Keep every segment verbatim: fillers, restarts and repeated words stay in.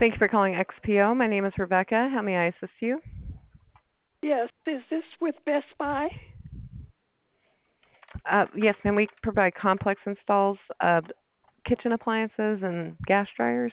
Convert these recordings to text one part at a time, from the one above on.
Thank you for calling X P O. My name is Rebecca. How may I assist you? Yes, is this with Best Buy? Uh, yes, ma'am. We provide complex installs of kitchen appliances and gas dryers.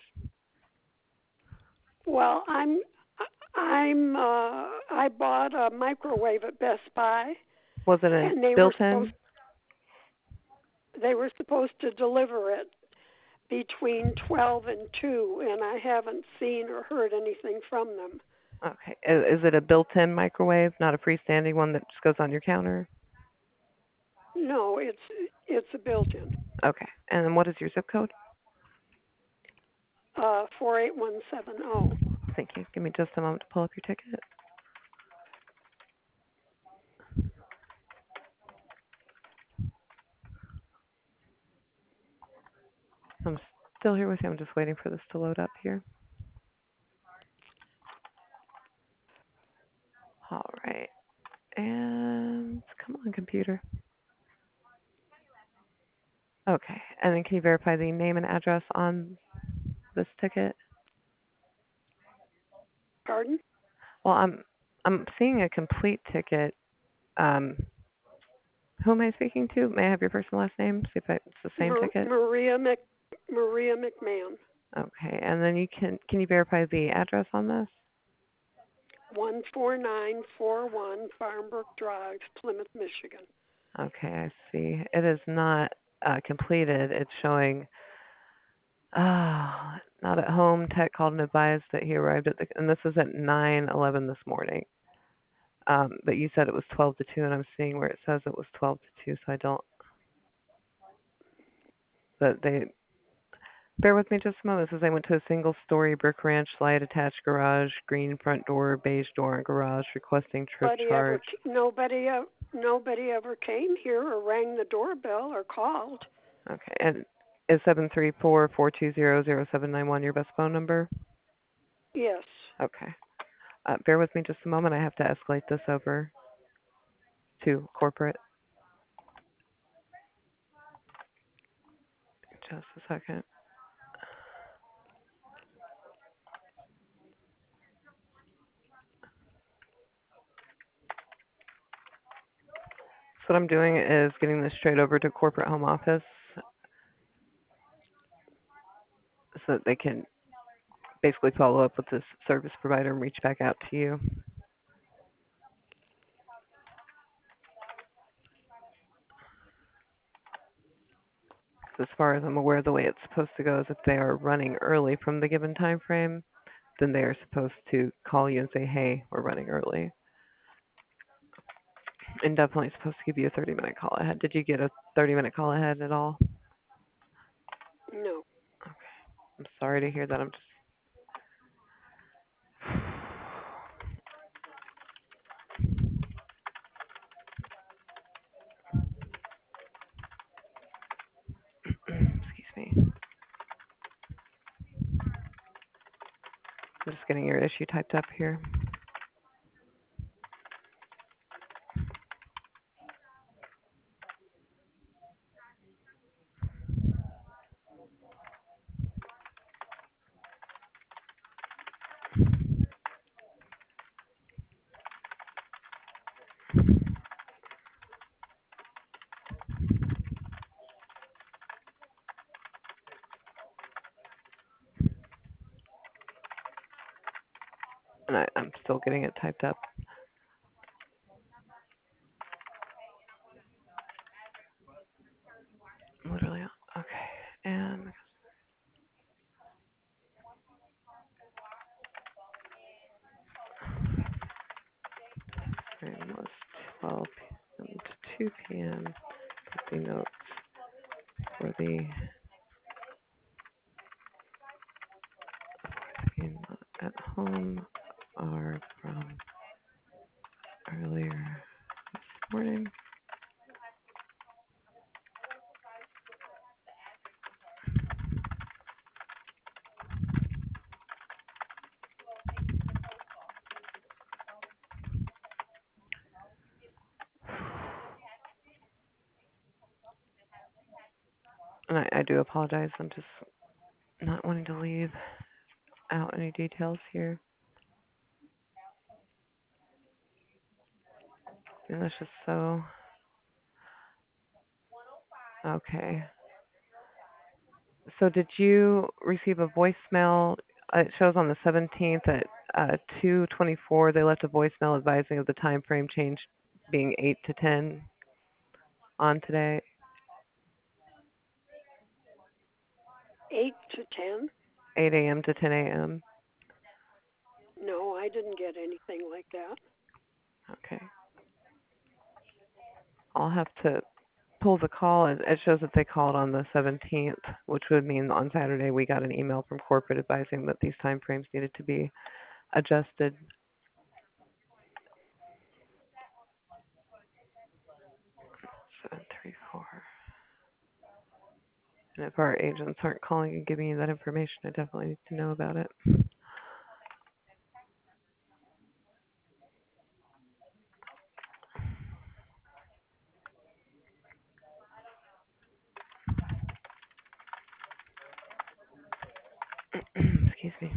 Well, I'm I'm uh I bought a microwave at Best Buy Was it a and they were supposed built-in? they were supposed to deliver it between twelve and two, and I haven't seen or heard anything from them. Okay. Is, is it a built-in microwave, not a freestanding one that just goes on your counter? No, it's it's a built-in. Okay. And then what is your zip code? Uh four eight one seven zero. Thank you. Give me just a moment to pull up your ticket. I'm still here with you. I'm just waiting for this to load up here. All right. And come on, computer. Okay. And then can you verify the name and address on this ticket? Pardon? Well, I'm I'm seeing a complete ticket. Um, who am I speaking to? May I have your first and last name? See if I, it's the same Mar- ticket. Maria Mc Maria McMahon. Okay. And then you can can you verify the address on this? one four nine four one Farmbrook Drive, Plymouth, Michigan. Okay, I see. It is not uh, completed. It's showing uh, not at home. Tech called and advised that he arrived at the, and this is at nine eleven this morning. Um, but you said it was twelve to two, and I'm seeing where it says it was twelve to two, so I don't, but they, bear with me just a moment. It says I went to a single story brick ranch, slide attached garage, green front door, beige door and garage, requesting trip Nobody ever, charge. nobody, ev- nobody ever came here or rang the doorbell or called. Okay, and is seven three four, four two zero, zero seven nine one your best phone number? Yes. Okay. Uh, bear with me just a moment. I have to escalate this over to corporate. Just a second. So what I'm doing is getting this straight over to corporate home office so that they can basically follow up with this service provider and reach back out to you. As far as I'm aware, the way it's supposed to go is if they are running early from the given time frame, then they are supposed to call you and say, hey, we're running early. And definitely supposed to give you a thirty minute call ahead. Did you get a thirty minute call ahead at all? No. Okay. I'm sorry to hear that. I'm just excuse me. I'm just getting your issue typed up here. And I, I'm still getting it typed up. Literally. Okay. And it was twelve p m to two p m Put the notes for the being at home are from earlier this morning. And I, I do apologize. I'm just not wanting to leave out any details here. And that's just so okay. So did you receive a voicemail? Uh, it shows on the seventeenth at uh, two twenty-four. They left a voicemail advising of the time frame change being eight to ten on today. Eight to ten? eight a.m. to ten a.m. No, I didn't get anything like that. Okay. I'll have to pull the call. It it shows that they called on the seventeenth, which would mean on Saturday we got an email from corporate advising that these time frames needed to be adjusted. seven three four. And if our agents aren't calling and giving you that information, I definitely need to know about it. Excuse me.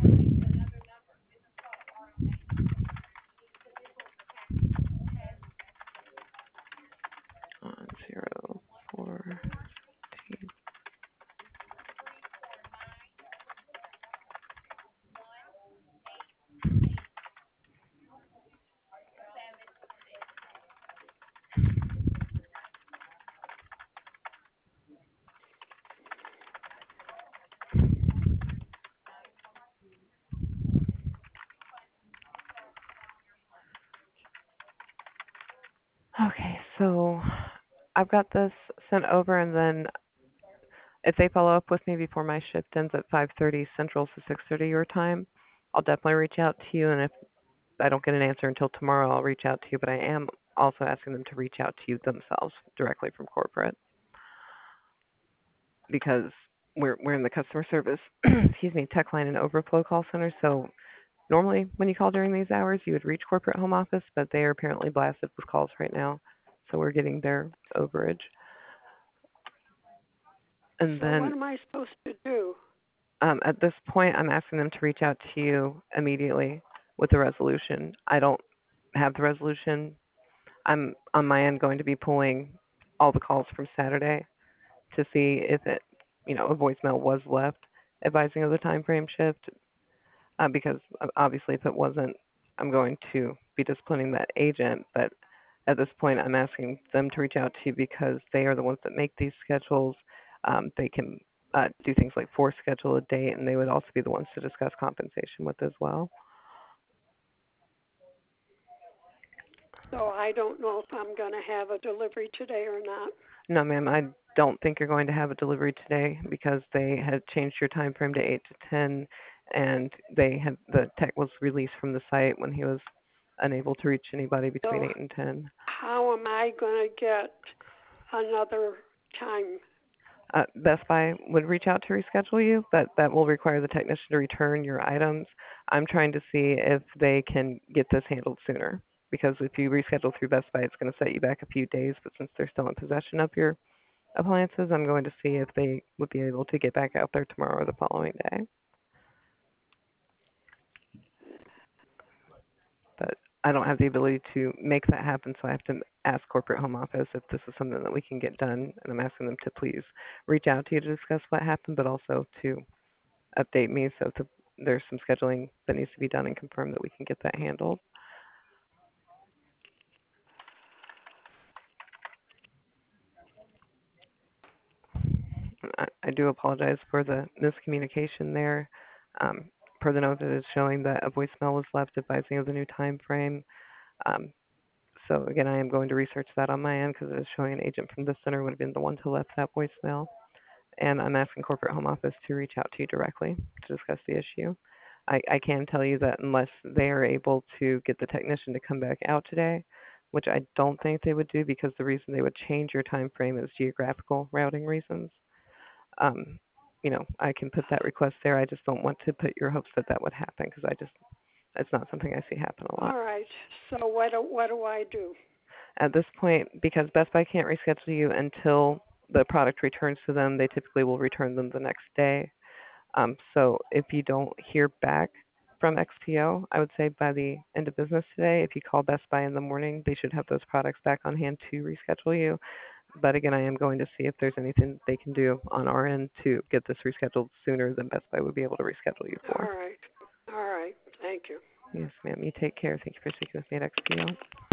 On zero four. Okay, so I've got this sent over, and then if they follow up with me before my shift ends at five thirty Central, so six thirty your time, I'll definitely reach out to you. And if I don't get an answer until tomorrow, I'll reach out to you. But I am also asking them to reach out to you themselves directly from corporate because we're we're in the customer service, excuse me, tech line and overflow call center. So normally when you call during these hours, you would reach corporate home office, but they are apparently blasted with calls right now. So we're getting their overage. And So then what am I supposed to do? um, at this point, I'm asking them to reach out to you immediately with the resolution. I don't have the resolution. I'm on my end going to be pulling all the calls from Saturday to see if it, you know, a voicemail was left advising of the time frame shift. Uh, because uh, obviously, if it wasn't, I'm going to be disciplining that agent. But at this point, I'm asking them to reach out to you because they are the ones that make these schedules. Um, they can uh, do things like force schedule a date, and they would also be the ones to discuss compensation with as well. So I don't know if I'm going to have a delivery today or not. No, ma'am, I don't think you're going to have a delivery today because they had changed your time frame to eight to ten, and they had the tech was released from the site when he was unable to reach anybody between So eight and ten. how am I going to get another time? Uh, Best Buy would reach out to reschedule you, but that will require the technician to return your items. I'm trying to see if they can get this handled sooner because if you reschedule through Best Buy, it's going to set you back a few days. But since they're still in possession of your appliances, I'm going to see if they would be able to get back out there tomorrow or the following day. But I don't have the ability to make that happen, so I have to ask corporate home office if this is something that we can get done, and I'm asking them to please reach out to you to discuss what happened, but also to update me so if the, there's some scheduling that needs to be done and confirm that we can get that handled. I, I do apologize for the miscommunication there. Um, per the note, it is showing that a voicemail was left advising of the new time frame. Um, so again, I am going to research that on my end because it is showing an agent from the center would have been the one to left that voicemail. And I'm asking corporate home office to reach out to you directly to discuss the issue. I, I can tell you that unless they are able to get the technician to come back out today, which I don't think they would do because the reason they would change your time frame is geographical routing reasons. Um, you know, I can put that request there. I just don't want to put your hopes that that would happen because I just, it's not something I see happen a lot. All right. So what do, what do I do? At this point, because Best Buy can't reschedule you until the product returns to them, they typically will return them the next day. Um, so if you don't hear back from X P O, I would say by the end of business today, if you call Best Buy in the morning, they should have those products back on hand to reschedule you. But again, I am going to see if there's anything they can do on our end to get this rescheduled sooner than Best Buy would be able to reschedule you All for. right. All right. Thank you. Yes, ma'am. You take care. Thank you for speaking with me at X P O.